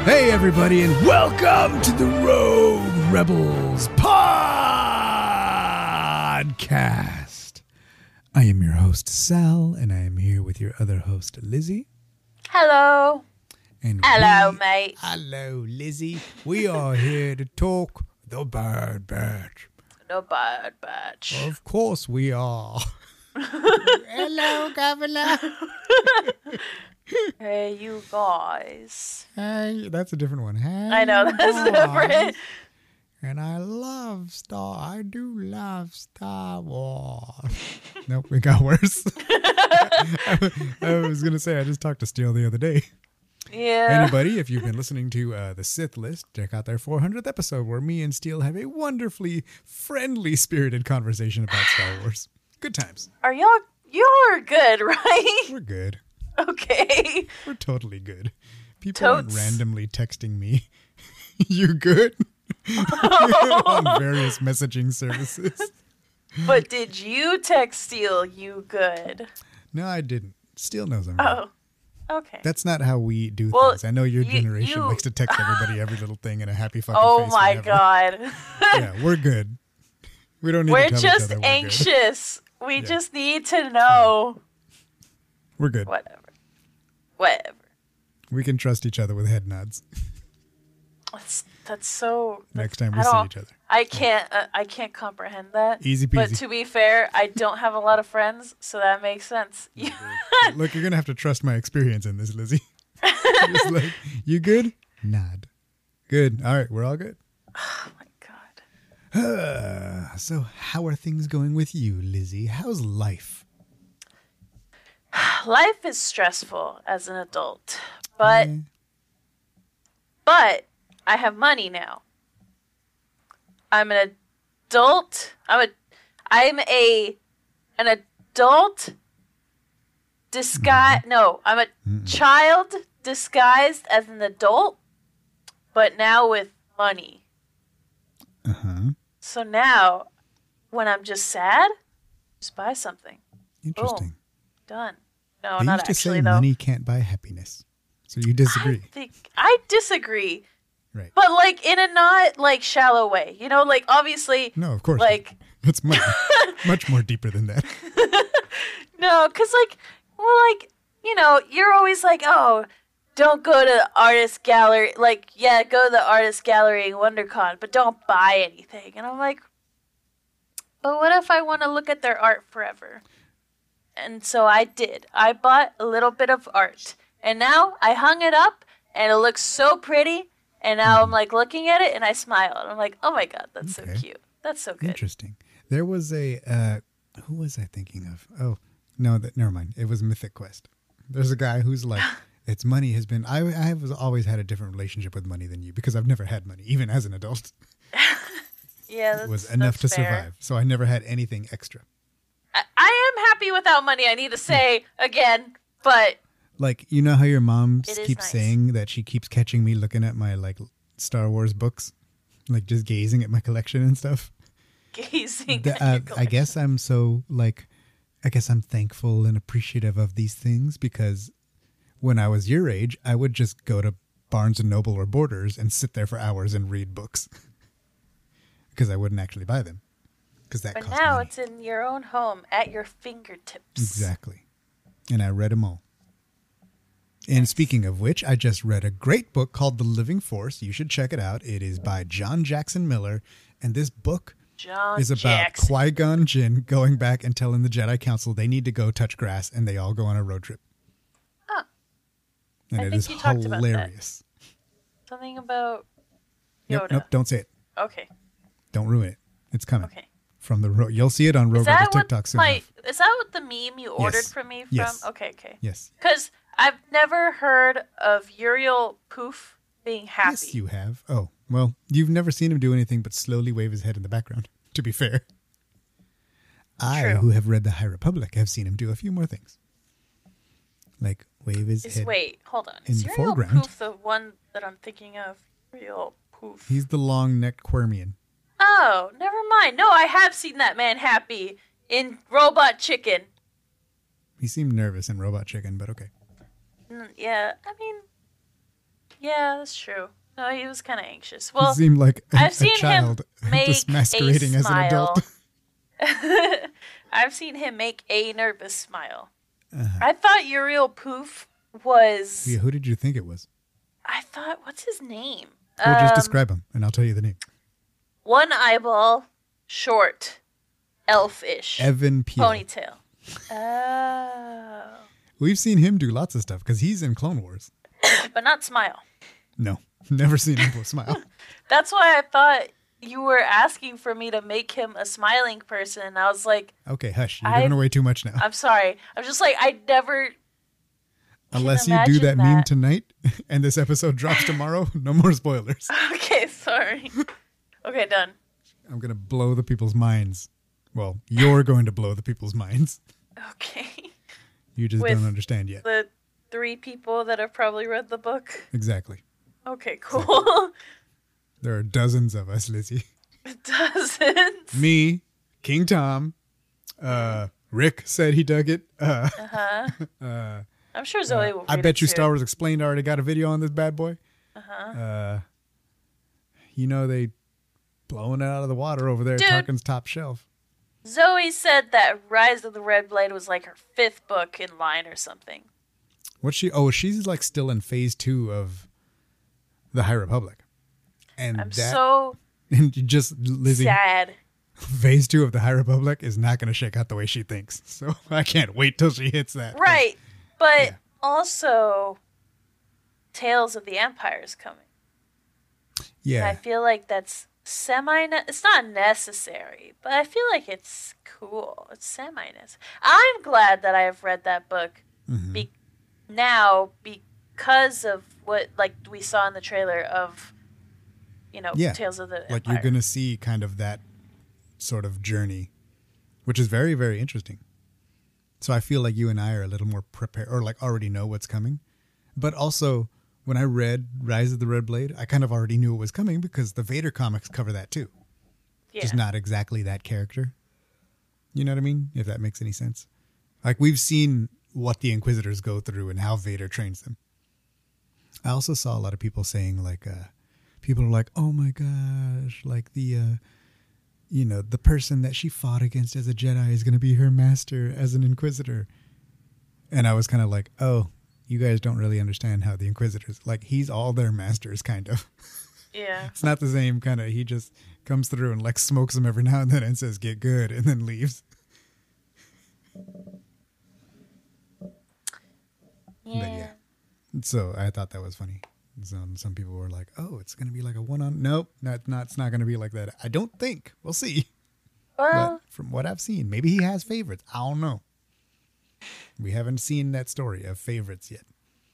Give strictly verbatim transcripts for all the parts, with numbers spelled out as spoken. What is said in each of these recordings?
Hey, everybody, and welcome to the Rogue Rebels podcast. I am your host, Sal, and I am here with your other host, Lizzie. Hello. And Hello, we, mate. Hello, Lizzie. We are here to talk the Bad Batch. The Bad Batch. Of course we are. Hello, Governor. Hey, you guys. Hey, that's a different one. Hey, I know, that's guys. different. And I love Star. I do love Star Wars. Nope, it got worse. I, I was going to say, I just talked to Steele the other day. Yeah. Anybody, if you've been listening to uh, the Sith List, check out their four hundredth episode where me and Steele have a wonderfully friendly, spirited conversation about Star Wars. Good times. Are y'all, y'all are good, right? We're good. Okay. We're totally good. People Totes. aren't randomly texting me, you good? On various messaging services. But did you text Steele, you good? No, I didn't. Steele knows I'm good. Oh, okay. That's not how we do Well, things. I know your you- generation you- likes to text everybody every little thing in a happy fucking Oh face. my whenever. God. Yeah, we're good. We don't need We're to tell just each other anxious. We Yeah. just need to know. We're good. We're good. Whatever. Whatever. We can trust each other with head nods That's, that's so... next time we I see don't- each other. I can't. Uh, I can't comprehend that. Easy But peasy. to be fair, I don't have a lot of friends, so that makes sense. Look, you're going to have to trust my experience in this, Lizzie. Just like, you good? Nod. Good. All right, we're all good. Oh my God. Uh, so how are things going with you, Lizzie? How's life? Life is stressful as an adult, but Eh, but I have money now. I'm an adult. I'm a I'm a an adult disguise. No, I'm a Mm-mm. child disguised as an adult, but now with money. uh-huh. So now, when I'm just sad, just buy something. Interesting. Done. No, they not used to actually say though. money can't buy happiness. So you disagree. I think I disagree. Right. But like in a not like shallow way. You know, like obviously No, of course. like It's much, much more deeper than that. no, cuz like well like, you know, you're always like, "Oh, don't go to the artist gallery." Like, yeah, go to the artist gallery in WonderCon, but don't buy anything. And I'm like, "But what if I want to look at their art forever?" And so I did. I bought a little bit of art. And now I hung it up and it looks so pretty. And now I'm like looking at it and I smile. And I'm like, oh my God, that's Okay. so cute. That's so good. Interesting. There was a, uh, who was I thinking of? Oh, no, that never mind. It was Mythic Quest. There's a guy who's like, it's money has been, I, I have always had a different relationship with money than you because I've never had money, even as an adult. Yeah, that's, It was enough to that's fair. survive. So I never had anything extra. I, I am happy without money, I need to say again. But Like, you know how your mom It is keeps nice. saying that she keeps catching me looking at my, like, Star Wars books? Like, just gazing at my collection and stuff? gazing The- at uh, your I collection. guess I'm so, like, I guess I'm thankful and appreciative of these things because when I was your age, I would just go to Barnes and Noble or Borders and sit there for hours and read books because I wouldn't actually buy them because that But costs now money. it's in your own home at your fingertips. Exactly. And I read them all. And speaking of which, I just read a great book called The Living Force. You should check it out. It is by John Jackson Miller. And this book John is about Jackson. Qui-Gon Jinn going back and telling the Jedi Council they need to go touch grass, and they all go on a road trip. Oh. And I it think is you talked about that. hilarious. Something about Yoda. Nope, nope, don't say it. Okay. Don't ruin it. It's coming. Okay. From the ro- You'll see it on Is Rogue that Rebels what TikTok soon my enough. is that what the meme you ordered Yes. from me from? Yes. Okay, okay. Yes. Because I've never heard of Uriel Poof being happy. Yes, you have. Oh, well, you've never seen him do anything but slowly wave his head in the background, to be fair. I, True. who have read The High Republic, have seen him do a few more things. Like wave his Is head. wait, hold on. in Is the Uriel foreground. Poof the one that I'm thinking of? Uriel Poof. He's the long-necked Quirmian. Oh, never mind. No, I have seen that man happy in Robot Chicken. He seemed nervous in Robot Chicken, but okay. Mm, yeah, I mean, Yeah, that's true. No, he was kind of anxious. He Well, seemed like a, I've a seen child him make just a masquerading as an smile. adult. I've seen him make a nervous smile. Uh-huh. I thought Uriel Poof was. Yeah, who did you think it was? I thought, what's his name? Well, just Um, describe him, and I'll tell you the name. One eyeball, short, elfish, Evan Peel. ponytail. Oh. We've seen him do lots of stuff because he's in Clone Wars. But not smile. No, never seen him smile. That's why I thought you were asking for me to make him a smiling person. And I was like, Okay, hush. You're I- giving away too much now. I'm sorry. I'm just like, I never. Unless you imagine do that, that. meme tonight and this episode drops tomorrow, no more spoilers. Okay, sorry. Okay, done. I'm going to blow the people's minds. Well, you're going to blow the people's minds. Okay. You just With don't understand yet. The three people that have probably read the book. Exactly. Okay, cool. There are dozens of us, Lizzie. Dozens. Me, King Tom, uh, Rick said he dug it. Uh, Uh-huh. uh, I'm sure Zoe will. I read bet it you too. Star Wars Explained already got a video on this bad boy. Uh-huh. Uh, you know, they blowing it out of the water over there Dude. at Tarkin's top shelf. Zoe said that Rise of the Red Blade was like her fifth book in line or something. What's she? Oh, she's like still in phase two of the High Republic. And I'm that, so and you just, Lizzie, sad. phase two of the High Republic is not going to shake out the way she thinks. So I can't wait till she hits that. Right. But Yeah. also, Tales of the Empire is coming. And Yeah. I feel like that's semi. It's not necessary, but I feel like it's cool. It's semi necessary. I'm glad that I have read that book Mhm. be- now because of what like we saw in the trailer of, you know, Yeah. Tales of the Like Empire. you're going to see kind of that sort of journey, which is very, very interesting. So I feel like you and I are a little more prepared or like already know what's coming. But also, when I read Rise of the Red Blade, I kind of already knew it was coming because the Vader comics cover that too. yeah. Just not exactly that character. You know what I mean? If that makes any sense. Like we've seen what the Inquisitors go through and how Vader trains them. I also saw a lot of people saying like, uh, people are like, oh my gosh, like the, uh, you know, the person that she fought against as a Jedi is going to be her master as an Inquisitor. And I was kind of like, oh, you guys don't really understand how the Inquisitors, like he's all their masters kind of. Yeah. It's not the same kind of, he just comes through and like smokes them every now and then and says, get good, and then leaves. Yeah. But yeah. So I thought that was funny. Some, some people were like, oh, it's going to be like a one on, nope, not, not, it's not going to be like that. I don't think. We'll see. Well, But from what I've seen, maybe he has favorites. I don't know. We haven't seen that story of favorites yet.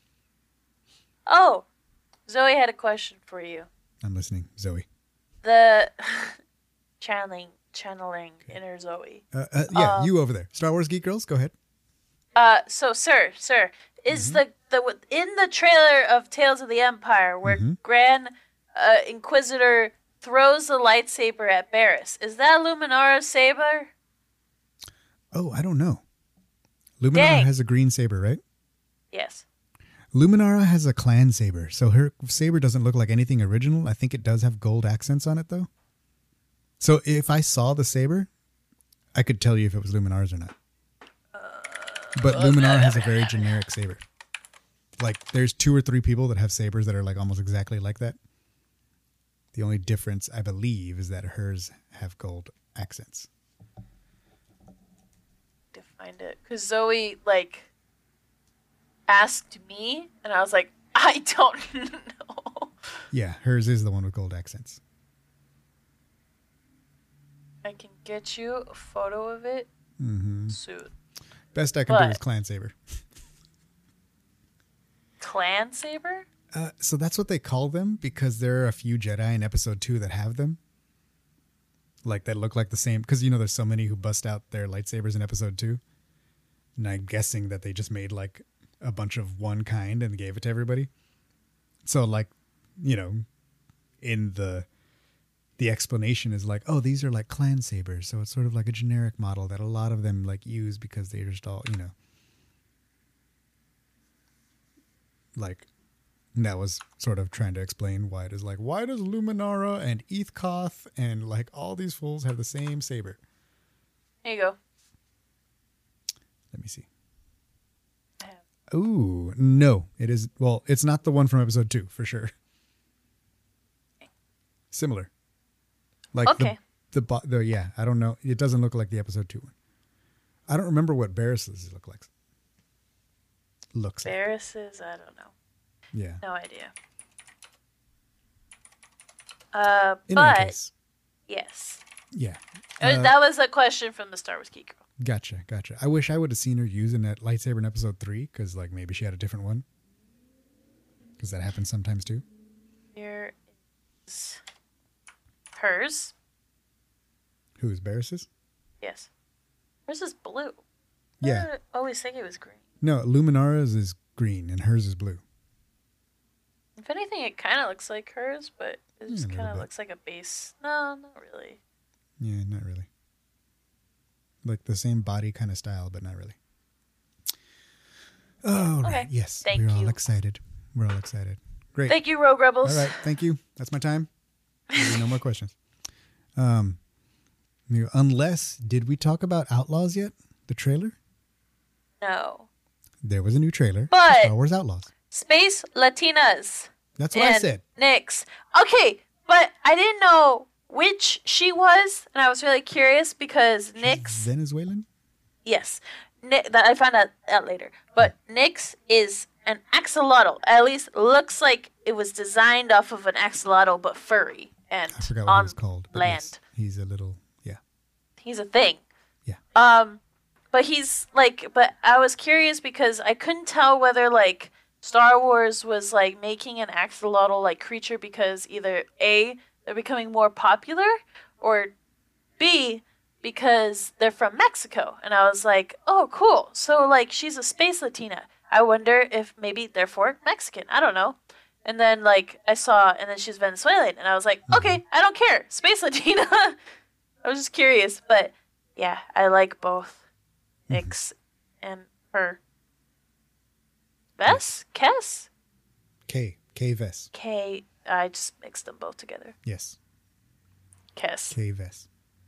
oh, Zoe had a question for you. I'm listening, Zoe. The channeling, channeling inner Zoe. Uh, uh, yeah, Um, you over there. Star Wars Geek Girls, go ahead. Uh, so sir, sir, is Mm-hmm. the the in the trailer of Tales of the Empire where Mhm. Grand uh, Inquisitor throws the lightsaber at Barriss? Is that Luminara's saber? Oh, I don't know. Luminara Dang. has a green saber, right? Yes. Luminara has a clan saber, so her saber doesn't look like anything original. I think it does have gold accents on it, though. So if I saw the saber, I could tell you if it was Luminara's or not. But Luminara has a very generic saber. Like, there's two or three people that have sabers that are like almost exactly like that. The only difference, I believe, is that hers have gold accents. To find it, because Zoe like asked me, and I was like, I don't know. Yeah, hers is the one with gold accents. I can get you a photo of it Mm-hmm. soon. Best I can do But- is clan saber. Clan saber? Uh, so that's what they call them because there are a few Jedi in episode two that have them. Like that look like the same. Because, you know, there's so many who bust out their lightsabers in episode two. And I'm guessing that they just made like a bunch of one kind and gave it to everybody. So like, you know, in the the explanation is like, oh, these are like clan sabers. So it's sort of like a generic model that a lot of them like use because they're just all, you know, like And that was sort of trying to explain why it is like, why does Luminara and Ethkoth and like all these fools have the same saber? There you go. Let me see. Ooh, no, it is. Well, it's not the one from episode two for sure. Similar. Like okay. the, the, bo- the, yeah, I don't know. It doesn't look like the episode two one. I don't remember what Barris's look like. Looks like. Barris's, I don't know. Yeah. No idea. Uh, In but, any case, yes. yeah. Uh, Uh, that was a question from the Star Wars Geek Girl. Gotcha, gotcha. I wish I would have seen her using that lightsaber in episode three, because like maybe she had a different one. Because that happens sometimes too. Here is hers. Who's Barris's? Yes. Hers is blue. Yeah. I always think it was green. No, Luminara's is green and hers is blue. If anything, it kind of looks like hers, but it Yeah, just a little kind of bit. looks like a base. No, not really. Yeah, not really. Like the same body kind of style, but not really. Oh, Okay. right. Yes. Thank We're all you. excited. We're all excited. Great. Thank you, Rogue Rebels. All right. Thank you. That's my time. There'll be no more questions. Um, you- unless, did we talk about Outlaws yet? The trailer? No. There was a new trailer. for But- Star Wars Outlaws. Space Latinas. That's what I and said. Nyx. Okay, but I didn't know which she was, and I was really curious because Nyx. Venezuelan? Yes, Ni- that I found out, out later. But Nyx is an axolotl. At least looks like it was designed off of an axolotl, but furry and I forgot what on he was called. but land. yes, he's a little, yeah. He's a thing. Yeah. Um, but he's like, but I was curious because I couldn't tell whether like Star Wars was like making an axolotl like creature because either A, they're becoming more popular, or B, because they're from Mexico. And I was like, oh, cool. So like she's a space Latina. I wonder if maybe therefore Mexican. I don't know. And then like I saw, and then she's Venezuelan, and I was like, okay, I don't care, space Latina. I was just curious, but yeah, I like both Nyx and her. Vess? Kess? K. K. Vess. K. I just mixed them both together. Yes. Kess. K. Vess.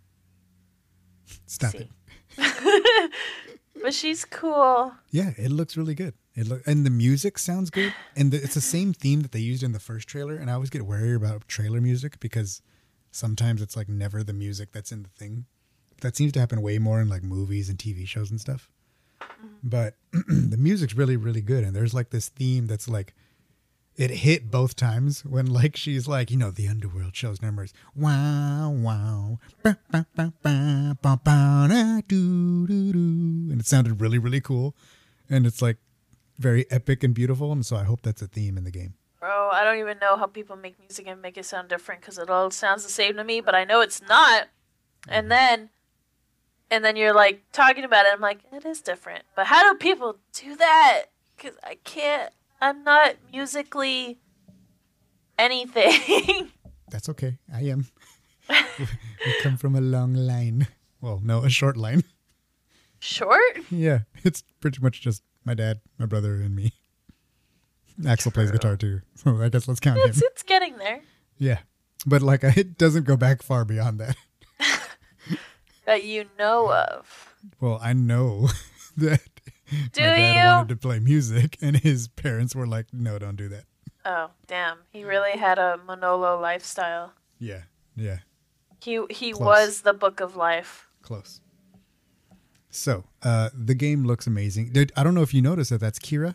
Stop See. it. But she's cool. Yeah, it looks really good. It look and the music sounds good, and the, it's the same theme that they used in the first trailer. And I always get worried about trailer music because sometimes it's like never the music that's in the thing. That seems to happen way more in like movies and T V shows and stuff. But the music's really, really good, and there's like this theme that's like it hit both times when like she's like, you know, the underworld shows numbers. Wow, wow, ba, ba, ba, ba, ba, ba, da, doo, doo, doo. And it sounded really, really cool, and it's like very epic and beautiful. And so I hope that's a theme in the game. Bro, I don't even know how people make music and make it sound different because it all sounds the same to me, but I know it's not. And then, and then you're like talking about it. I'm like, it is different. But how do people do that? Because I can't, I'm not musically anything. That's okay. I am. We come from a long line. Well, no, a short line. Short? Yeah, it's pretty much just my dad, my brother, and me. Axel plays guitar too, so I guess let's count It's, him. it's getting there. Yeah, but like it doesn't go back far beyond that. That you know of. Well, I know that Do my dad you? wanted to play music, and his parents were like, "No, don't do that." Oh, damn. He really had a Manolo lifestyle. Yeah, yeah, He he Close. was the book of life. close. So, uh, the game looks amazing. Did, I don't know if you noticed that that's Kira.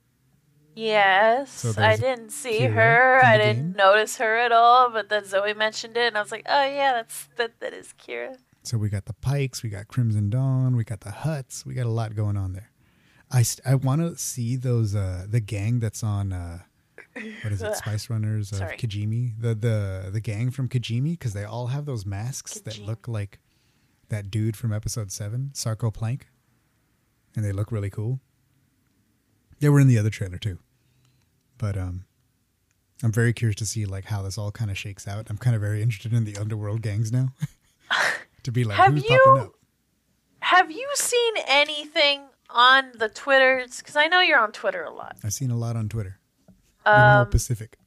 Yes, So I there's didn't see Kira her. in the I didn't game? notice her at all. But then Zoe mentioned it, and I was like, "Oh yeah, that's that. That is Kira." So we got the Pikes, we got Crimson Dawn, we got the Hutts, we got a lot going on there. I, st- I want to see those uh, the gang that's on uh, what is it, Spice Runners of Sorry. Kijimi, the the the gang from Kijimi, because they all have those masks that Kijimi. look like that dude from episode seven, Sarko Plank, and they look really cool. They were in the other trailer too, but um, I'm very curious to see like how this all kind of shakes out. I'm kind of very interested in the underworld gangs now. To be like, Have who's you- popping up? Have you seen anything on the Twitters? Because I know you're on Twitter a lot. I've seen a lot on Twitter. Be more Um, specific.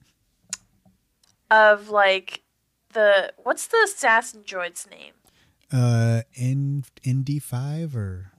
of like the what's the assassin droid's name? Uh, N N D five or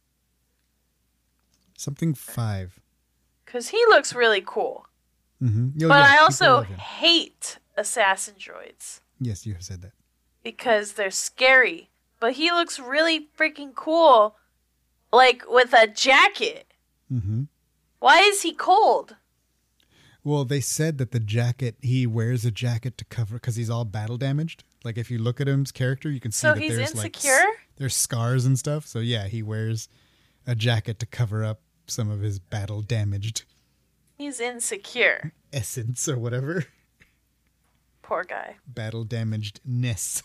something five. Because he looks really cool. Mm-hmm. Oh, But yeah, I people also love him. hate assassin droids Yes, you have said that. because they're scary. But he looks really freaking cool, like with a jacket. Mm-hmm. Why is he cold? Well, they said that the jacket, he wears a jacket to cover because he's all battle damaged. Like if you look at him's character, you can see So that he's there's insecure? like s- there's scars and stuff. So yeah, he wears a jacket to cover up some of his battle damaged He's insecure. essence or whatever. Poor guy. Battle damaged ness.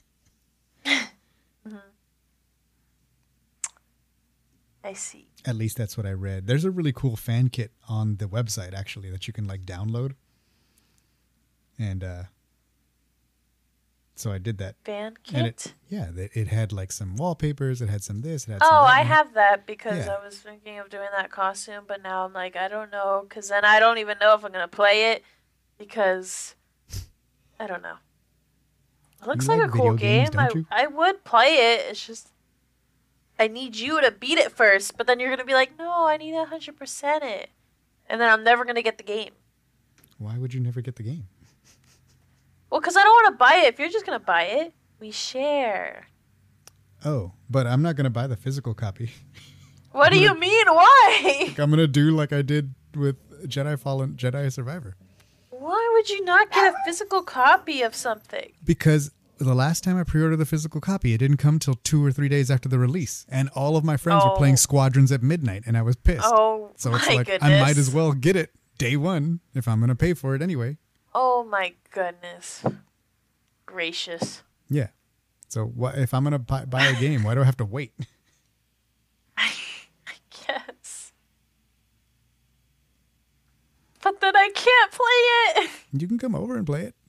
I see. At least that's what I read. There's a really cool fan kit on the website actually that you can like download. And uh so I did that. Fan And it, kit? yeah, it, it had like some wallpapers. It had some this. It had Oh, some that, I and it- have that because Yeah. I was thinking of doing that costume, but now I'm like, I don't know, because then I don't even know if I'm going to play it because I don't know. It looks You like, like a cool video games, game. I, don't you? I would play it. It's just, I need you to beat it first, but then you're going to be like, no, I need to one hundred percent it. And then I'm never going to get the game. Why would you never get the game? Well, because I don't want to buy it. If you're just going to buy it, we share. Oh, but I'm not going to buy the physical copy. What do you mean? Why? I'm going to do like I did with Jedi Fallen, Jedi Survivor. Why would you not get a physical copy of something? Because the last time I pre-ordered the physical copy, it didn't come till two or three days after the release. And all of my friends were Oh. playing Squadrons at midnight, and I was pissed. Oh, so it's my like, goodness. I might as well get it day one if I'm going to pay for it anyway. Oh, my goodness. Gracious. Yeah. So what if I'm going to buy, buy a game, why do I have to wait? I guess. But then I can't play it. You can come over and play it.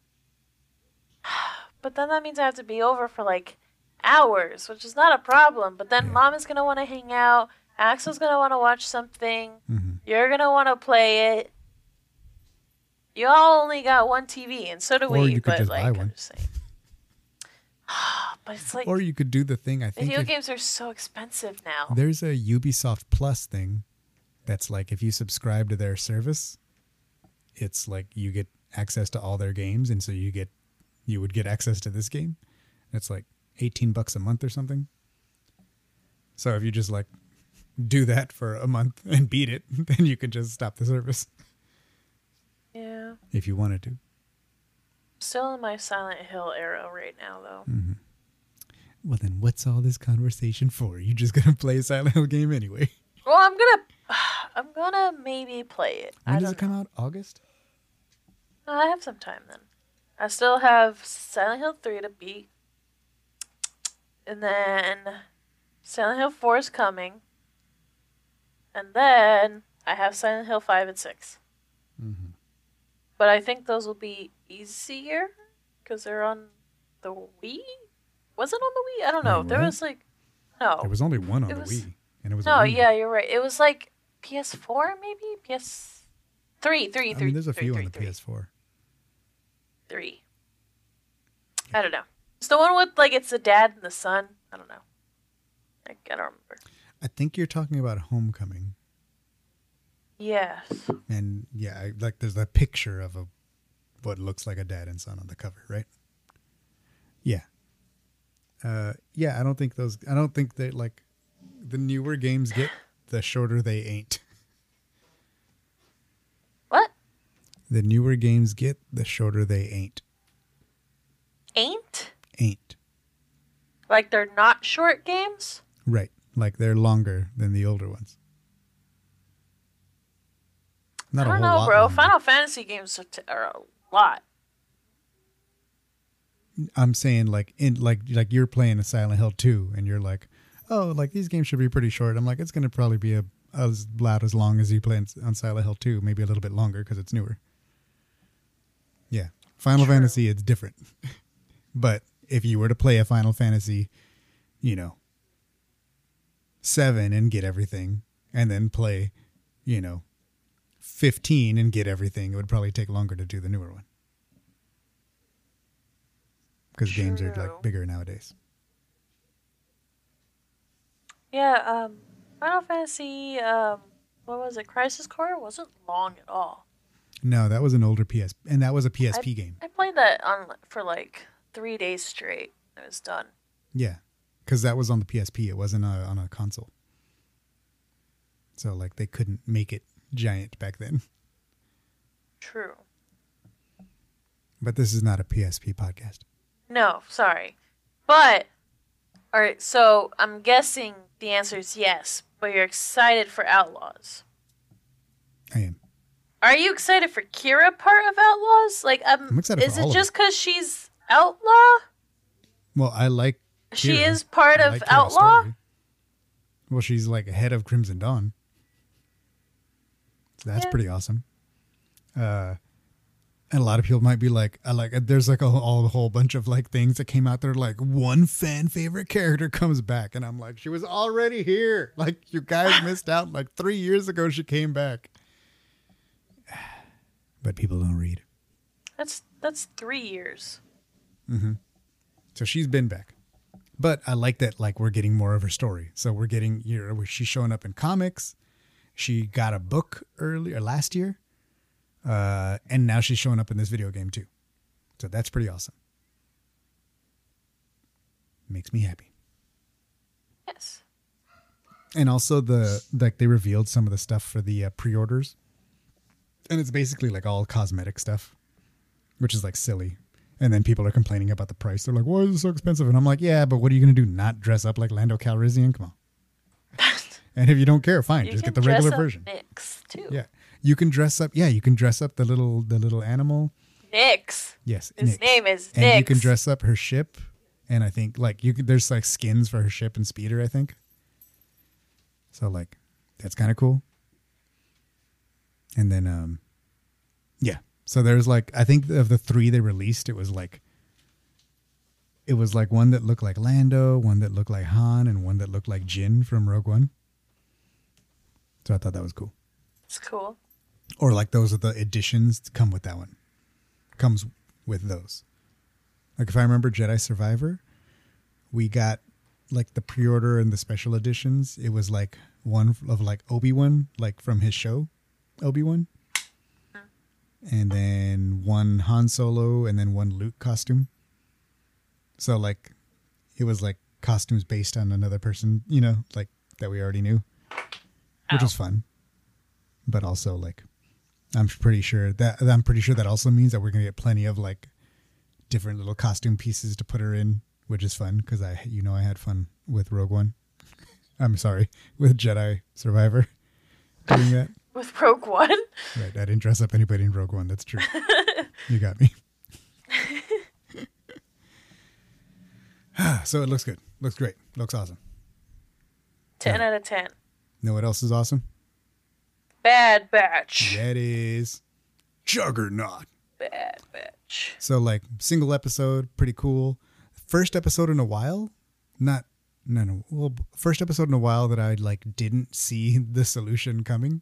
But then that means I have to be over for like hours, which is not a problem. But then Yeah. Mom is going to want to hang out. Axel's going to want to watch something. Mm-hmm. You're going to want to play it. You all only got one T V, and so do Or we. you could but just like, buy I'm one. just saying. But it's like Or you could do the thing, I think video if- games are so expensive now. there's a Ubisoft Plus thing that's like if you subscribe to their service, it's like you get access to all their games, and so you get you would get access to this game. It's like eighteen bucks a month or something. So if you just like do that for a month and beat it, then you could just stop the service Yeah. if you wanted to. Still in my Silent Hill era right now, though. Well, then what's all this conversation for? You just gonna play a Silent Hill game anyway? Well, I'm gonna, I'm gonna maybe play it. When I does don't it come out? August? know. I have some time then. I still have Silent Hill three to beat, and then Silent Hill four is coming, and then I have Silent Hill five and six. Mm-hmm. But I think those will be easier because they're on the Wii. Was it on the Wii? I don't know. Wait, There what? was like, no, There was only one on It the was- Wii, and it was a no, Wii. yeah, you're right. It was like P S four maybe, P S three, three, I three. mean, there's a three, few three, on the three, P S four. Three. I don't know. It's the one with like it's the dad and the son. I don't know. I, I don't remember. I think you're talking about Homecoming. Yes. And yeah, I, like there's that picture of a what looks like a dad and son on the cover, right? Yeah. Uh, yeah, I don't think those. I don't think that like the newer games get, the shorter they ain't. What? The newer games get, the shorter they ain't. Ain't? Ain't Like they're not short games? right. Like they're longer than the older ones. Not I a don't whole know, lot bro. longer. Final Fantasy games are, t- are a lot. I'm saying like in like like you're playing a Silent Hill two and you're like, oh, like these games should be pretty short. I'm like, it's gonna probably be a as loud as long as you play on- on Silent Hill two, maybe a little bit longer because it's newer. Yeah, Final True. Fantasy, it's different. But if you were to play a Final Fantasy, you know, seven and get everything, and then play, you know, fifteen and get everything, it would probably take longer to do the newer one. Because games are like bigger nowadays. Yeah, um, Final Fantasy, um, what was it? Crisis Core wasn't long at all. No, that was an older P S, and that was a P S P I, game. I played that on for like three days straight. It was done. Yeah, because that was on the P S P. It wasn't a, on a console. So, like, they couldn't make it giant back then. True. But this is not a P S P podcast. No, sorry. But, all right, so I'm guessing the answer is yes, but you're excited for Outlaws. I am. Are you excited for Kira part of Outlaws? Like, um, I'm excited is for it all just of because she's Outlaw? Well, I like Kira. She is part I of like Kira's Outlaw? story. Well, she's like head of Crimson Dawn. So that's Yeah. pretty awesome. Uh, and a lot of people might be like, I like, there's like a, all, a whole bunch of like things that came out there. Like one fan favorite character comes back. And I'm like, she was already here. Like you guys missed out. Like three years ago, she came back. But people don't read. That's that's three years. Mm-hmm. So she's been back. But I like that, like, we're getting more of her story. So we're getting, you know, she's showing up in comics. She got a book earlier last year. Uh, and now she's showing up in this video game too. So that's pretty awesome. Makes me happy. Yes. And also the, like they revealed some of the stuff for the uh, pre-orders. And it's basically like all cosmetic stuff, which is like silly. And then people are complaining about the price. They're like, why is it so expensive? And I'm like, yeah, but what are you going to do? Not dress up like Lando Calrissian? Come on. And if you don't care, fine. You Just can get the regular dress up version. Nyx too. Yeah. You can dress up. Yeah, you can dress up the little the little animal. Nyx. Yes. His Nyx. name is And Nyx. you can dress up her ship. And I think like you could, there's like skins for her ship and speeder, I think. So like that's kind of cool. And then um yeah. So there's like I think of the three they released, it was like it was like one that looked like Lando, one that looked like Han, and one that looked like Jin from Rogue One. So I thought that was cool. It's cool. Or like those are the editions to come with that one. Comes with those. Like if I remember Jedi Survivor, we got like the pre-order and the special editions. It was like one of like Obi-Wan, like from his show, Obi-Wan. And then one Han Solo and then one Luke costume. So like it was like costumes based on another person, you know, like that we already knew. Which Ow. was fun. But also like I'm pretty sure that I'm pretty sure that also means that we're gonna get plenty of like different little costume pieces to put her in, which is fun because I you know I had fun with Rogue One. I'm sorry, with Jedi Survivor doing that. With Rogue One? Right, I didn't dress up anybody in Rogue One. That's true. You got me. So it looks good. Looks great. Looks awesome. ten Yeah. out of ten. Know what else is awesome? Bad Batch. That is Juggernaut. Bad Batch. So like single episode, pretty cool. First episode in a while, not no no. Well, first episode in a while that I like didn't see the solution coming.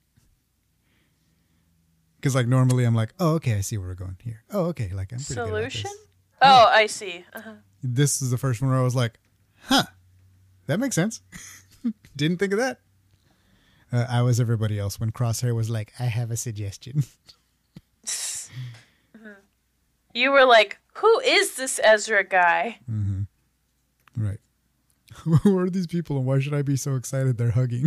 Because like normally I'm like, oh okay, I see where we're going here. Oh okay, like I'm pretty Solution? good at this. Oh, I see. Uh-huh. This is the first one where I was like, huh, that makes sense. Didn't think of that. Uh, I was everybody else when Crosshair was like, I have a suggestion. You were like, who is this Ezra guy? Mm-hmm. Right. Who are these people and why should I be so excited they're hugging?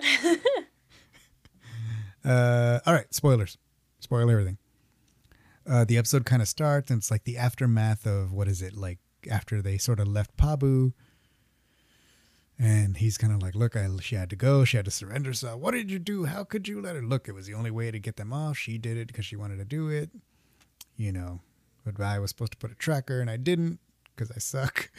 uh, all right, spoilers. Spoil everything. Uh, the episode kind of starts and it's like the aftermath of, what is it, like after they sort of left Pabu. And he's kind of like, look, I, she had to go. She had to surrender. So what did you do? How could you let her? Look, it was the only way to get them off. She did it because she wanted to do it. You know, but I was supposed to put a tracker and I didn't because I suck.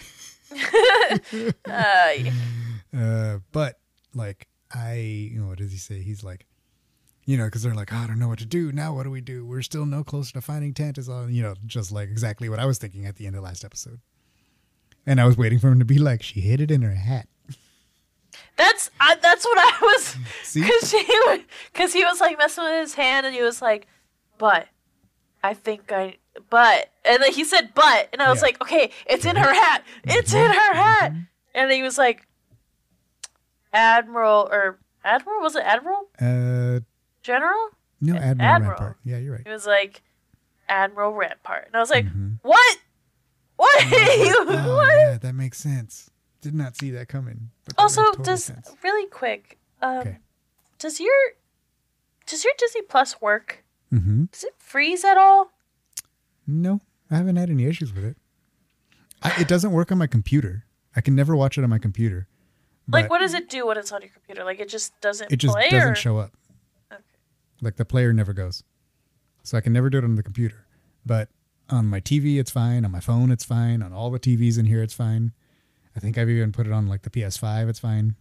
Uh, yeah. Uh, but like, I, you know, what does he say? He's like, you know, because they're like, oh, I don't know what to do. Now what do we do? We're still no closer to finding Tantus. On, you know, just like exactly what I was thinking at the end of last episode. And I was waiting for him to be like, she hid it in her hat. That's I, that's what I was. See? Because he, because he was like messing with his hand, and he was like, "But I think I, but," and then he said, "But," and I was Yeah. like, "Okay, it's in her hat. It's in her hat." And he was like, "Admiral or Admiral? Was it Admiral? Uh, General?" no, A- Admiral, Admiral. Rampart. Yeah, you're right. He was like, "Admiral Rampart," and I was like, Mhm. "What? What? you, Oh, what?" yeah, that makes sense. Did not see that coming. But that Also, makes total does sense. really quick, um, Okay. does your does your Disney Plus work? Mm-hmm. Does it freeze at all? No, I haven't had any issues with it. I, it doesn't work on my computer. I can never watch it on my computer. Like, but what does it do when it's on your computer? Like, it just doesn't It just play, doesn't or? show up. Okay. Like the player never goes. So I can never do it on the computer. But on my T V, it's fine. On my phone, it's fine. On all the T Vs in here, it's fine. I think I've even put it on like the P S five. It's fine.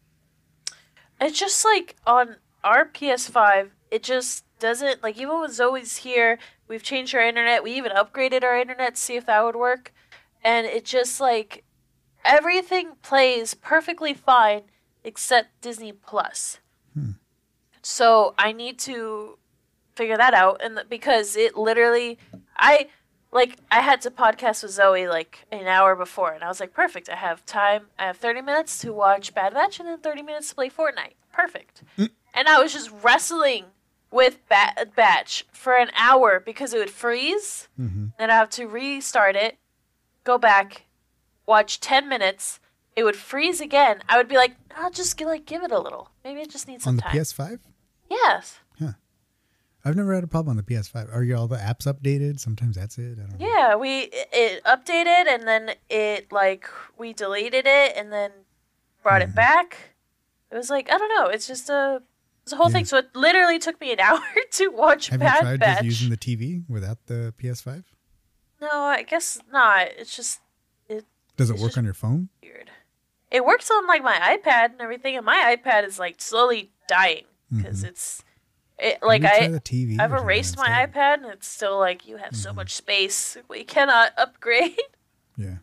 It's just like on our P S five, it just doesn't, like, even when Zoe's here, we've changed our internet. We even upgraded our internet to see if that would work. And it just, like, everything plays perfectly fine except Disney Plus. Hmm. So I need to figure that out. And th- because it literally, I, like, I had to podcast with Zoe, like, an hour before. And I was like, perfect. I have time. I have thirty minutes to watch Bad Batch and then thirty minutes to play Fortnite. Perfect. Mm. And I was just wrestling with Bad Batch for an hour because it would freeze. Mm-hmm. Then I have to restart it, go back, watch ten minutes. It would freeze again. I would be like, I'll just like give it a little. Maybe it just needs some On the time. P S five? Yes. I've never had a problem on the P S five. Are you all the apps updated? Sometimes that's it. I don't know. Yeah, we it, it updated and then it like we deleted it and then brought Mhm. it back. It was like I don't know. It's just a it's a whole Yeah. thing. So it literally took me an hour to watch Have you Bad tried Batch. just using the T V without the P S five? No, I guess not. It's just Does it It's work just- on your phone? weird. It works on like my iPad and everything, and my iPad is like slowly dying because Mhm. it's it like Maybe try I the T V I've or something erased my instead. iPad and it's still like you have so Mhm. much space. We cannot upgrade. Yeah.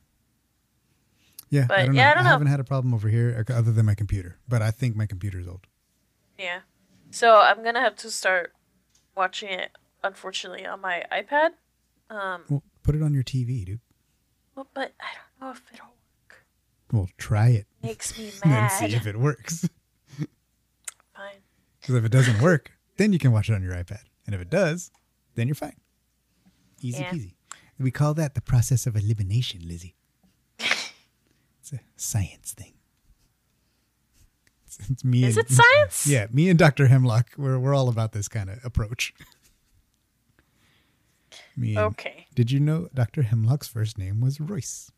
Yeah, But, I don't know. yeah, I don't know. haven't had a problem over here uh, other than my computer, but I think my computer's old. Yeah. So I'm gonna have to start watching it, unfortunately, on my iPad. Um, Well, put it on your T V, dude. well, but I don't know if it'll work. Well, try it Makes me and then mad. see if it works. Fine. Because if it doesn't work, then you can watch it on your iPad. And if it does, then you're fine. Easy Yeah. peasy. We call that the process of elimination, Lizzie. It's a science thing. It's, it's me Is and, it science? Yeah, me and Doctor Hemlock, we're, we're all about this kind of approach. me and, Okay. Did you know Doctor Hemlock's first name was Royce?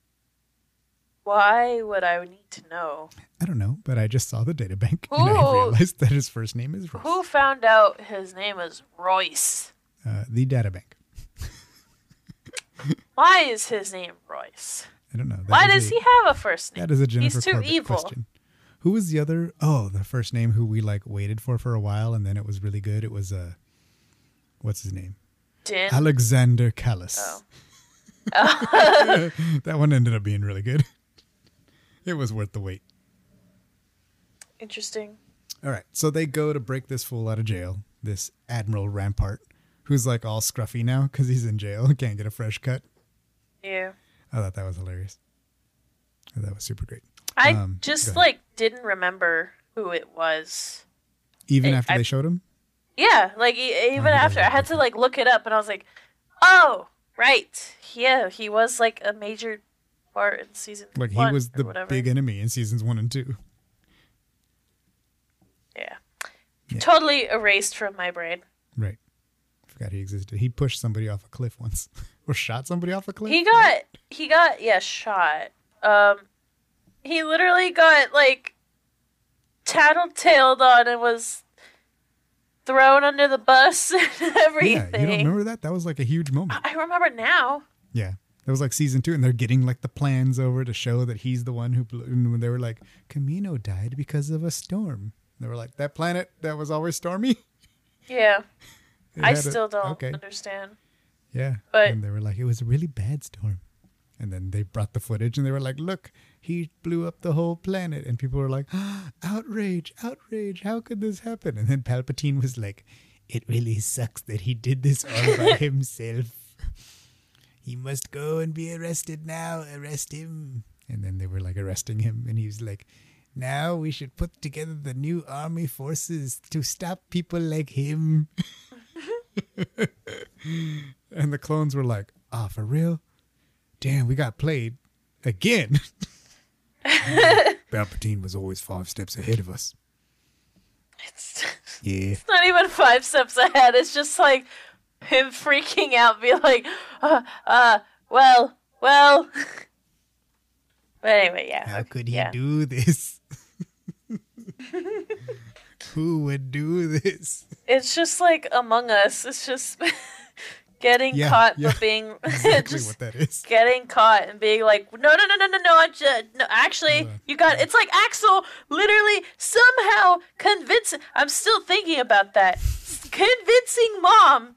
Why would I need to know? I don't know, but I just saw the databank and I Who- realized that his first name is Royce. Who found out his name is Royce? Uh, the databank. Why is his name Royce? I don't know. That Why is does a- he have a first name? That is a Jennifer He's too Corbett evil. question. Who was the other? Oh, the first name who we like waited for for a while, and then it was really good. It was uh, what's his name? Din. Alexander Callis. Oh. That one ended up being really good. It was worth the wait. Interesting. All right, so they go to break this fool out of jail. This Admiral Rampart, who's like all scruffy now because he's in jail and can't get a fresh cut. Yeah. I thought that was hilarious. I thought that was super great. I Um, go just ahead. like didn't remember who it was. Even I- after I- they showed him. Yeah, like e- even Oh, yeah, after yeah, I had to okay. like look it up, and I was like, "Oh, right, yeah, he was like a major part in season Like he one was or the whatever." big enemy in seasons one and two. Yeah. Yeah. Totally erased from my brain. Right. Forgot he existed. He pushed somebody off a cliff once. Or shot somebody off a cliff. He got he got yeah shot. Um, he literally got like tattletaled on and was thrown under the bus and Yeah, everything. you don't remember that? That was like a huge moment. I remember now. Yeah. That was like season two, and they're getting like the plans over to show that he's the one who blew. And when they were like, Camino died because of a storm. They were like, that planet that was always stormy? Yeah, It I had a- still don't Okay. understand. Yeah. But- and they were like, it was a really bad storm. And then they brought the footage and they were like, look, he blew up the whole planet. And people were like, oh, outrage, outrage. How could this happen? And then Palpatine was like, it really sucks that he did this all by himself. He must go and be arrested now. Arrest him. And then they were like arresting him. And he was like, now we should put together the new army forces to stop people like him. And the clones were like, oh, for real? Damn, we got played again. Palpatine was always five steps ahead of us. It's, Yeah. it's not even five steps ahead. It's just like him freaking out, be like, uh, uh, well, well. But anyway, yeah. How could he yeah. do this? Who would do this? It's just like Among Us. It's just getting Yeah, caught yeah. for being Exactly just what that is. getting caught and being like, no, no, no, no, no, no, I just, no, actually, Uh, you got. It's like Axel literally somehow convincing. I'm still thinking about that. Convincing mom.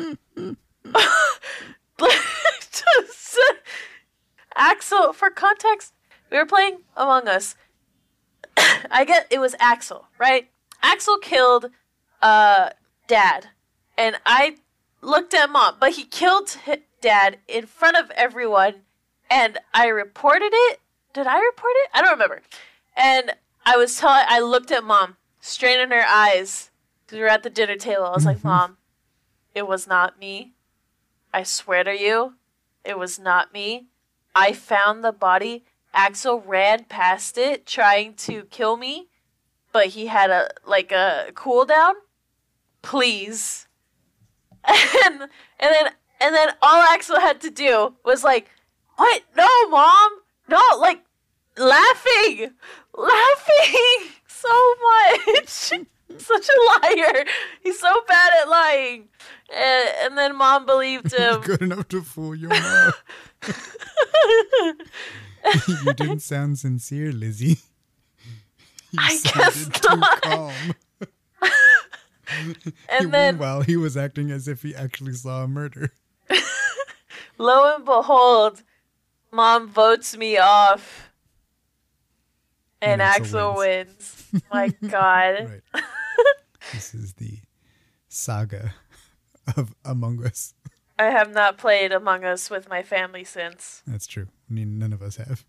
Just- Axel, for context, we were playing Among Us. I get it was Axel, right? Axel killed uh dad, and I looked at mom, but he killed hi- dad in front of everyone, and I reported it. Did I report it? I don't remember. And I was telling, I looked at mom straight in her eyes because we were at the dinner table. I was like, Mom, it was not me. I swear to you, it was not me. I found the body. Axel ran past it trying to kill me, but he had a like a cooldown. Please. And and then and then all Axel had to do was like, what? No, Mom. No, like laughing. Laughing so much. Such a liar. He's so bad at lying. And, and then Mom believed him. Good enough to fool your mom. You didn't sound sincere, Lizzie. You I sounded guess too not. calm. And then, Meanwhile, he was acting as if he actually saw a murder. lo and behold, Mom votes me off. And, And Axel Axel wins. My God. Right. This is the saga of Among Us. I have not played Among Us with my family since. That's true. I mean, none of us have.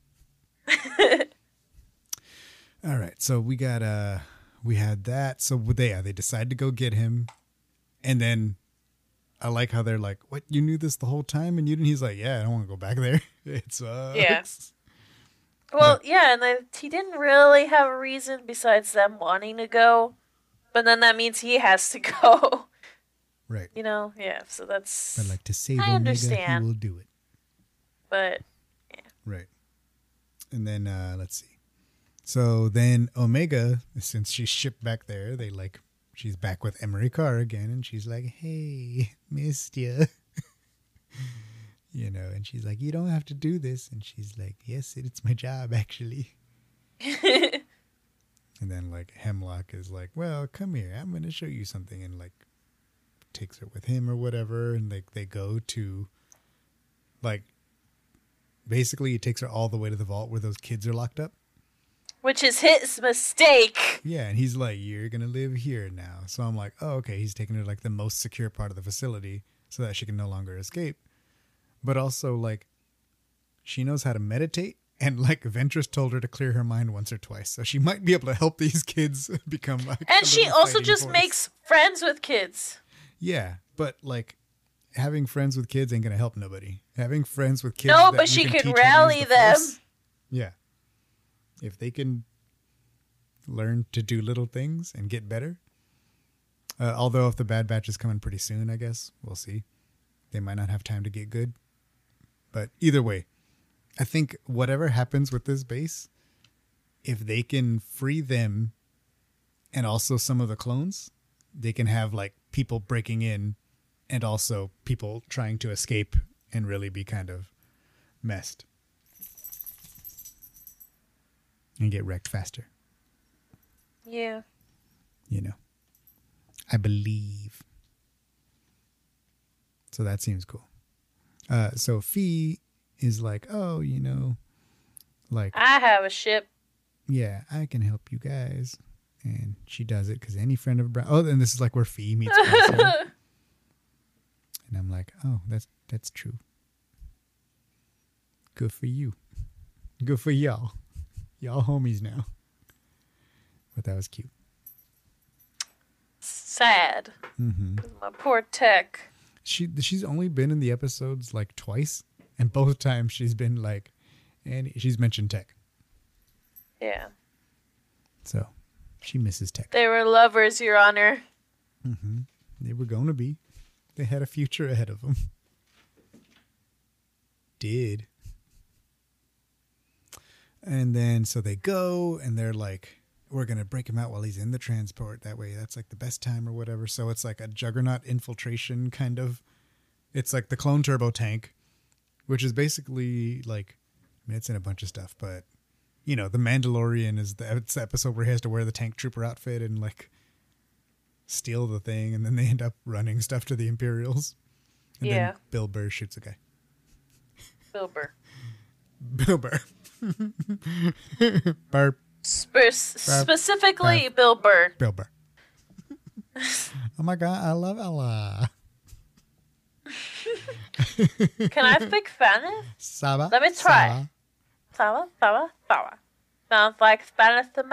All right. So we got, uh, we had that. So they, yeah, they decide to go get him. And then I like how they're like, what? You knew this the whole time and you didn't? He's like, yeah, I don't want to go back there. It sucks. Yeah. Well, But- yeah, and then he didn't really have a reason besides them wanting to go. But then that means he has to go. Right. You know? Yeah, so that's... But like to save I Omega, understand. he will do it. But, Right. And then, uh, let's see. So then Omega, since she's shipped back there, they like, she's back with Emery Carr again. And she's like, hey, missed ya. You know, and she's like, you don't have to do this. And she's like, yes, it's my job, actually. And then like Hemlock is like, well, come here. I'm going to show you something. And like takes her with him or whatever. And like they go to like, basically, he takes her all the way to the vault where those kids are locked up. which is his mistake. Yeah, and he's like, you're going to live here now. So I'm like, oh, okay. He's taking her to like the most secure part of the facility so that she can no longer escape. But also, like, she knows how to meditate. And like Ventress told her to clear her mind once or twice. So she might be able to help these kids become like And a she little also fighting just force. makes friends with kids. Yeah, but like having friends with kids ain't going to help nobody. Having friends with kids. No, that but you she can can teach how to rally use the them. Force, yeah. If they can learn to do little things and get better. Uh, although if the Bad Batch is coming pretty soon, I guess. We'll see. They might not have time to get good. But either way, I think whatever happens with this base, if they can free them and also some of the clones, they can have like people breaking in and also people trying to escape and really be kind of messed. And get wrecked faster. Yeah. You know, I believe. So that seems cool. Uh, so Fee is like, oh, you know, Like, I have a ship. yeah, I can help you guys. And she does it because any friend of Brown. Oh, and this is like where Fee meets Crosshair. And I'm like, oh, that's that's true. Good for you. Good for y'all. Y'all homies now. But that was cute. Sad. Mm-hmm. My poor Tech. She she's only been in the episodes like twice, and both times she's been like, and she's mentioned Tech. Yeah. So she misses Tech. They were lovers, Your Honor. Mm-hmm. They were going to be. They had a future ahead of them. Did. And then so they go and they're like, we're going to break him out while he's in the transport. That way, that's like the best time or whatever. So it's like a Juggernaut infiltration kind of. It's like the clone turbo tank, which is basically like, I mean, it's in a bunch of stuff, but you know, the Mandalorian is the, it's the episode where he has to wear the tank trooper outfit and like steal the thing. And then they end up running stuff to the Imperials. And Yeah. then Bill Burr shoots a guy. Bill Burr. Bill Burr. Burr. Spe- specifically, Burr. Bill Burr. Bill Burr. Oh my God, I love Ella. Can I speak Spanish? Saba. Let me try. Saba, Saba, Saba. Sounds like Spanish to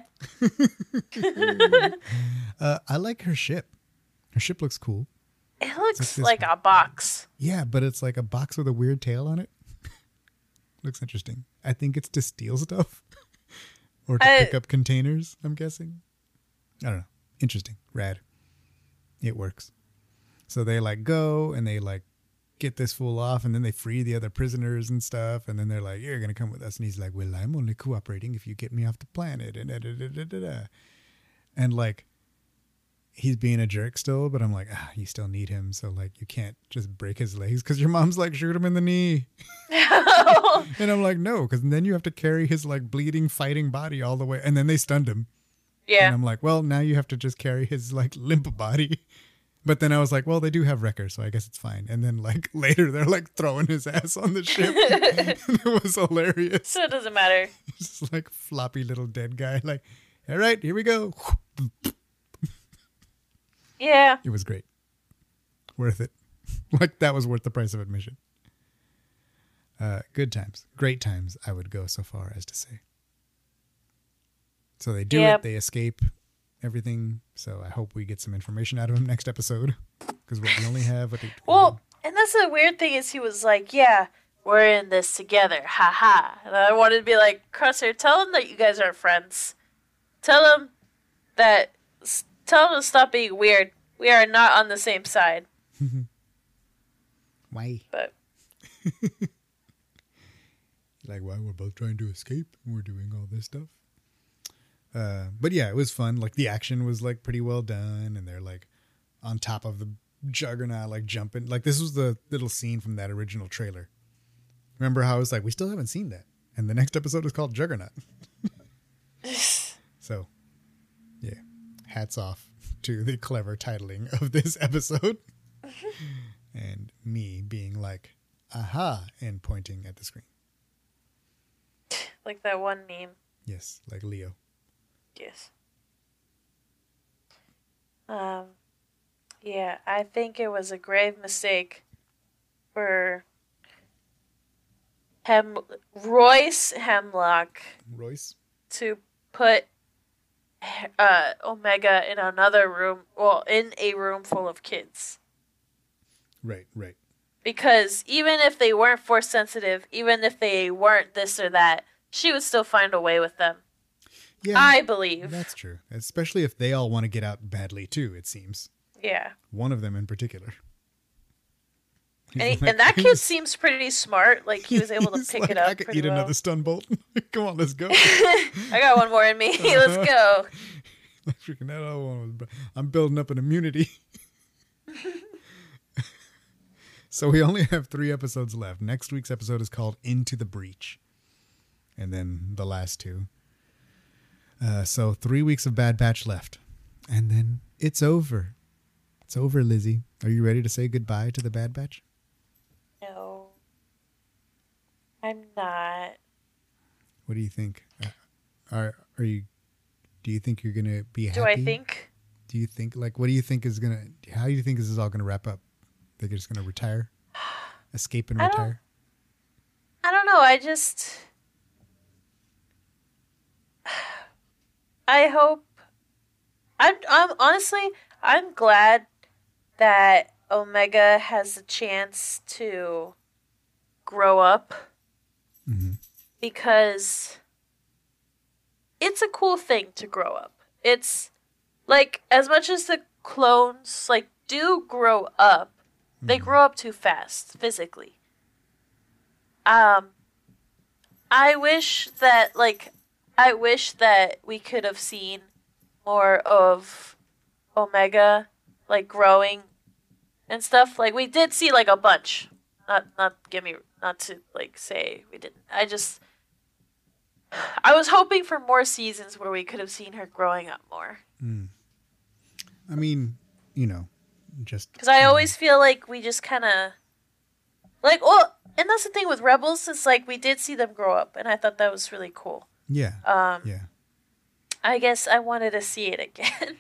me. uh, I like her ship. Her ship looks cool. It looks like like a box. Yeah, but it's like a box with a weird tail on it. Looks interesting. I think it's to steal stuff. Or to I, pick up containers, I'm guessing. I don't know. Interesting. Rad. It works. So they like go and they like get this fool off and then they free the other prisoners and stuff. And then they're like, you're going to come with us. And he's like, well, I'm only cooperating if you get me off the planet. And, da, da, da, da, da, da. And like, he's being a jerk still, but I'm like, ah, you still need him. So like, you can't just break his legs because your mom's like, shoot him in the knee. And I'm like, no, because then you have to carry his like bleeding, fighting body all the way. And then they stunned him. Yeah. And I'm like, well, now you have to just carry his like limp body. But then I was like, well, they do have wreckers, so I guess it's fine. And then like later they're like throwing his ass on the ship. And it was hilarious. So it doesn't matter. Just like floppy little dead guy. Like, all right, here we go. Yeah. It was great. Worth it. Like that was worth the price of admission. Uh, good times. Great times, I would go so far as to say. So they do Yep. it. They escape everything. So I hope we get some information out of him next episode. Because we only have... What they, Well, and that's the weird thing is he was like, yeah, we're in this together. Ha ha. And I wanted to be like, Crosshair, tell him that you guys are friends. Tell him that... Tell him to stop being weird. We are not on the same side. Why? But... Like, why we're both trying to escape and we're doing all this stuff. Uh, but yeah, it was fun. Like the action was like pretty well done, and they're like on top of the Juggernaut, like jumping. Like this was the little scene from that original trailer. Remember how I was like, we still haven't seen that, and the next episode is called Juggernaut. So, yeah, hats off to the clever titling of this episode, and me being like, aha, and pointing at the screen. Like that one meme. Yes, like Leo. Yes. Um, yeah, I think it was a grave mistake for Hem Royce Hemlock Royce? to put uh, Omega in another room, well, in a room full of kids. Right, right. Because even if they weren't force sensitive, even if they weren't this or that, she would still find a way with them. Yeah, I believe. That's true. Especially if they all want to get out badly, too, it seems. Yeah. One of them in particular. And, he, like, and that kid seams pretty smart. Like, he was able to pick like, it up I could pretty eat well. another stun bolt. Come on, let's go. I got one more in me. Let's go. Like, freaking that other one was, I'm building up an immunity. So we only have three episodes left. Next week's episode is called Into the Breach. And then the last two. Uh, so three weeks of Bad Batch left. And then it's over. It's over, Lizzie. Are you ready to say goodbye to the Bad Batch? No. I'm not. What do you think? Uh, are are you? Do you think you're gonna be happy? Do I think? Do you think like what do you think is gonna? How do you think this is all gonna wrap up? They're just gonna retire, escape and I retire. Don't, I don't know. I just. I hope. I'm. I'm honestly. I'm glad that Omega has a chance to grow up, Mm-hmm. because it's a cool thing to grow up. It's like as much as the clones like do grow up, they Mm-hmm. grow up too fast physically. Um, I wish that like I wish that we could have seen more of Omega like growing and stuff. Like we did see like a bunch. Not not give me not to like say we didn't. I just I was hoping for more seasons where we could have seen her growing up more. Mm. I mean, you know, just Because I um, always feel like we just kind of like well, and that's the thing with Rebels. It's like we did see them grow up, and I thought that was really cool. yeah, Um, yeah. I guess I wanted to see it again.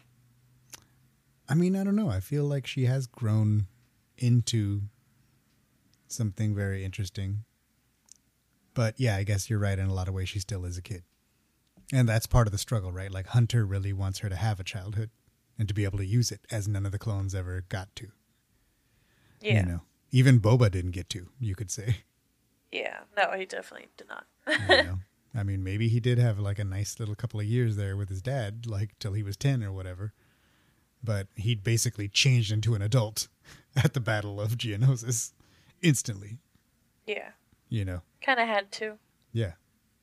I mean, I don't know. I feel like she has grown into something very interesting. But yeah, I guess you're right. In a lot of ways, she still is a kid. And that's part of the struggle, right? Like Hunter really wants her to have a childhood and to be able to use it, as none of the clones ever got to. Yeah, You know, even Boba didn't get to, you could say. yeah. No, he definitely did not. You know? I mean, maybe he did have like a nice little couple of years there with his dad, like till he was ten or whatever. But he basically changed into an adult at the Battle of Geonosis instantly, Yeah, you know? kind of had to. Yeah.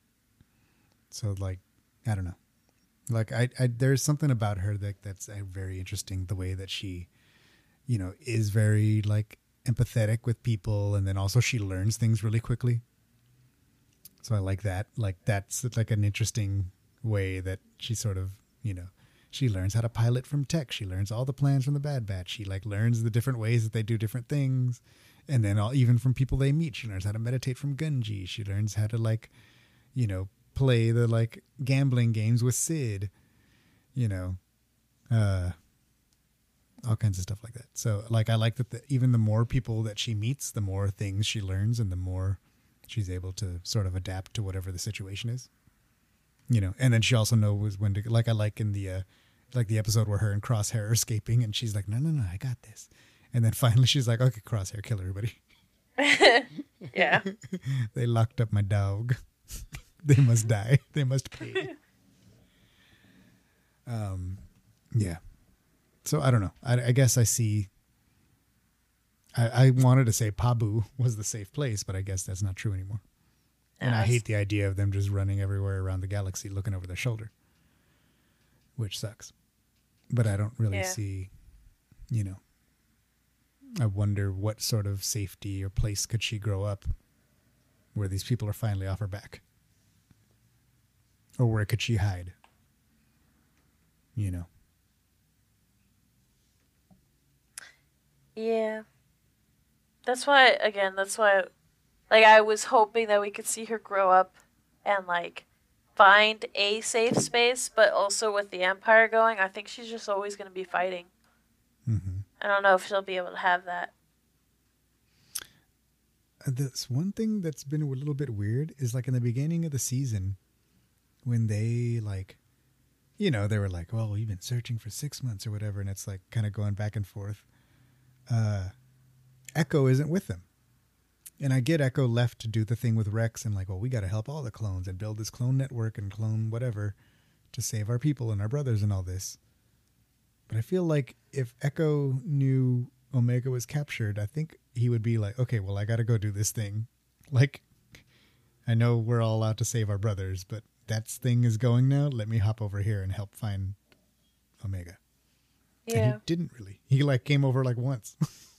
So like, I don't know. Like I, I there's something about her that that's uh, very interesting. The way that she, you know, is very like empathetic with people, and then also she learns things really quickly. So I like that. Like that's like an interesting way that she sort of, you know, she learns how to pilot from Tech. She learns all the plans from the Bad Batch. She like learns the different ways that they do different things. And then all, even from people they meet, she learns how to meditate from Gunji. She learns how to like, you know, play the like gambling games with Sid, you know, uh, all kinds of stuff like that. So like, I like that the, even the more people that she meets, the more things she learns and the more she's able to sort of adapt to whatever the situation is, you know. And then she also knows when to, like I like in the, uh, like the episode where her and Crosshair are escaping and she's like, no, no, no, I got this. And then finally she's like, okay, Crosshair, kill everybody. Yeah. They locked up my dog. They must die. They must pay. Um, yeah. So I don't know. I, I guess I see. I, I wanted to say Pabu was the safe place, but I guess that's not true anymore. And I hate the idea of them just running everywhere around the galaxy looking over their shoulder, which sucks. But I don't really Yeah. see, you know, I wonder what sort of safety or place could she grow up where these people are finally off her back? Or where could she hide? You know? Yeah. That's why, again, that's why, like, I was hoping that we could see her grow up and, like, find a safe space, but also with the Empire going, I think she's just always going to be fighting. Mm-hmm. I don't know if she'll be able to have that. Uh, This one thing that's been a little bit weird is like in the beginning of the season when they like, you know, they were like, well, we've been searching for six months or whatever. And it's like kind of going back and forth. Uh, Echo isn't with them. And I get Echo left to do the thing with Rex and like, well, we got to help all the clones and build this clone network and clone whatever to save our people and our brothers and all this. But I feel like if Echo knew Omega was captured, I think he would be like, okay, well, I got to go do this thing. Like, I know we're all out to save our brothers, but that thing is going now. Let me hop over here and help find Omega. Yeah. And he didn't really. He like came over like once.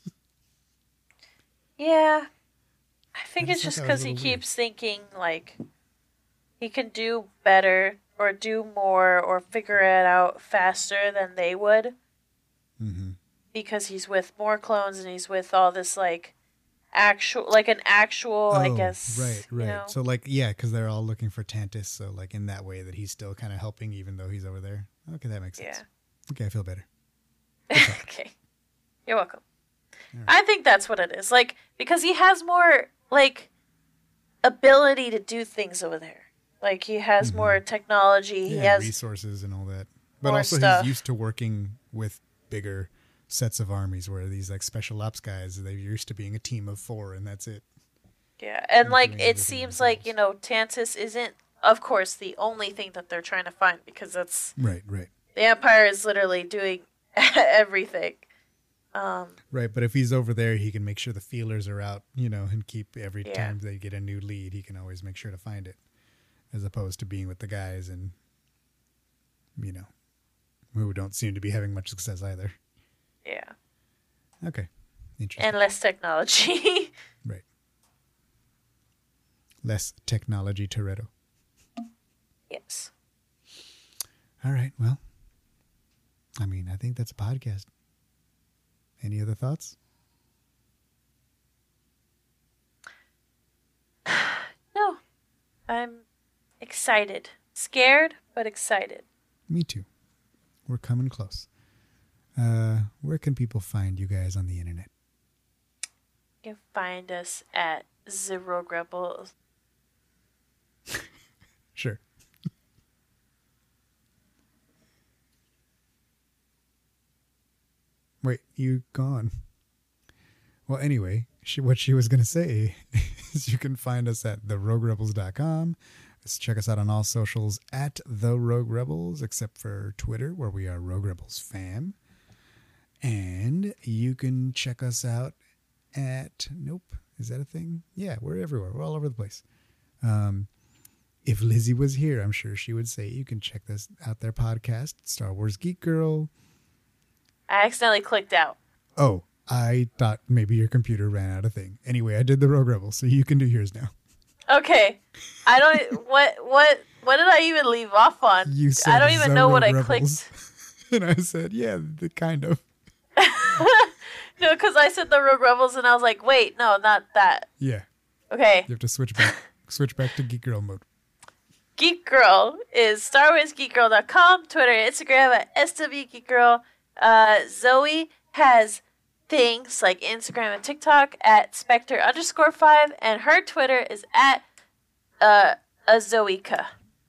Yeah. I think I it's just just thought that was because a he little weird. keeps thinking, like, he can do better or do more or figure it out faster than they would. Mm-hmm. Because he's with more clones and he's with all this, like, actual, like an actual, oh, I guess. Right, right. You know? So like, yeah, because they're all looking for Tantus. So like in that way that he's still kind of helping, even though he's over there. Okay, that makes sense. Yeah. Okay, I feel better. Okay, you're welcome. Right. I think that's what it is. Like because he has more like ability to do things over there. Like he has mm-hmm. more technology. Yeah, he has resources and all that. But more also stuff. He's used to working with bigger sets of armies where these like special ops guys, they're used to being a team of four and that's it. Yeah, and like it seems like, you know, Tantus isn't, of course, the only thing that they're trying to find because that's right, right. The Empire is literally doing everything. Um, right, but if he's over there, he can make sure the feelers are out, you know, and keep every yeah. time they get a new lead, he can always make sure to find it, as opposed to being with the guys and, you know, who don't seem to be having much success either. Yeah. Okay. Interesting. And less technology. Right. Less technology, Toretto. Yes. All right. Well, I mean, I think that's a podcast. Any other thoughts? No. I'm excited. Scared, but excited. Me too. We're coming close. Uh, where can people find you guys on the internet? You can find us at Zero Rebels. Sure. Wait, you gone. Well, anyway, she, what she was going to say is you can find us at the rogue rebels dot com. Let's check us out on all socials at The Rogue Rebels, except for Twitter, where we are Rogue Rebels Fam. And you can check us out at, nope, is that a thing? Yeah, we're everywhere. We're all over the place. Um, if Lizzie was here, I'm sure she would say you can check this out, their podcast, Star Wars Geek Girl. I accidentally clicked out. Oh, I thought maybe your computer ran out of thing. Anyway, I did the Rogue Rebel, so you can do yours now. Okay. I don't, what, what, what did I even leave off on? You said I don't even know what I Rebels. clicked. And I said, yeah, the kind of. No, because I said the Rogue Rebels and I was like, wait, no, not that. Yeah. Okay. You have to switch back, switch back to Geek Girl mode. Geek Girl is star wars geek girl dot com, Twitter, Instagram at S W Geek Girl. Uh, Zoe has things like Instagram and TikTok at Spectre underscore five, and her Twitter is at uh, Azoica.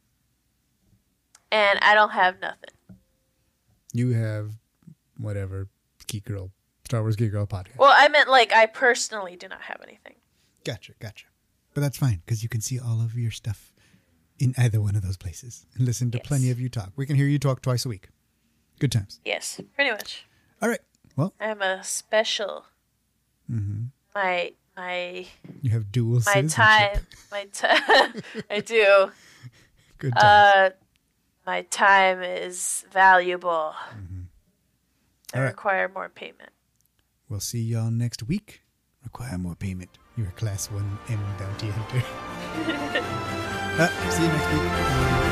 And I don't have nothing. You have whatever Geek Girl, Star Wars Geek Girl podcast. Well, I meant like I personally do not have anything. Gotcha, gotcha. But that's fine because you can see all of your stuff in either one of those places and listen to yes. plenty of you talk. We can hear you talk twice a week. Good times. Yes, pretty much. All right. Well, I'm a special. Mm-hmm. My my. You have dual my citizenship. time. My time. I do. Good times. Uh, my time is valuable. Mm-hmm. I All right. require more payment. We'll see y'all next week. Require more payment. You're a class one M bounty hunter. uh, see you next week.